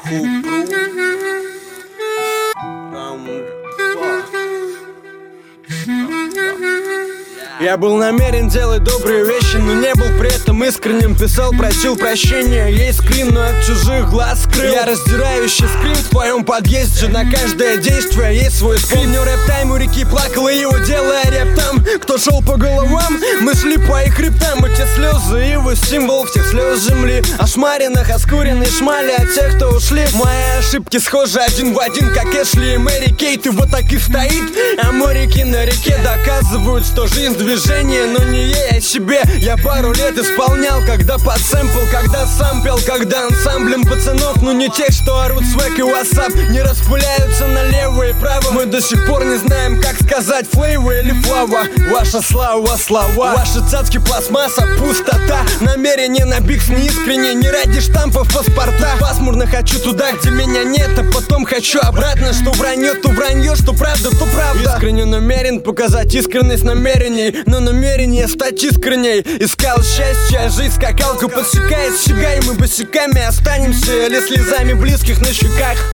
Я был намерен делать добрые вещи, но не был при этом искренним. Писал, просил прощения, есть скрин, но от чужих глаз скрыл. Я раздирающий скрин в твоем подъезде. На каждое действие есть свой скрин. Помню рэп-тайм у реки, плакал и его делая рэп там. Кто шел по головам, мы шли по их хребтам. Эти слезы его символ всех слез земли. Ошмаренных, оскуренной шмали от тех, кто ушли. Мои ошибки схожи один в один, как Эшли и Мэри Кейт. И вот так и стоит, а моряки на реке доказывают, что жизнь движение, но не ей, а себе. Я пару лет исполнял, когда под сэмпл, когда сам пел, когда ансамблем пацанов, но не тех, что орут свек и ватсап, не распыляются налево и право. Мы до сих пор не знаем, как сказать флейва или флава. Ваша слава, слова, ваши цацки, пластмасса, пустота. Намерение на бикс неискренне, не ради штампов паспорта. Пасмурно хочу туда, где меня нет, а потом хочу обратно. Что вранье, то вранье, что правда, то правда. Искренне намерен показать искренность намерений, но намерение стать искренней. Искал счастье, жизнь скакалку подсекает, сжигай. Мы босиками останемся или слезами близких на щеках.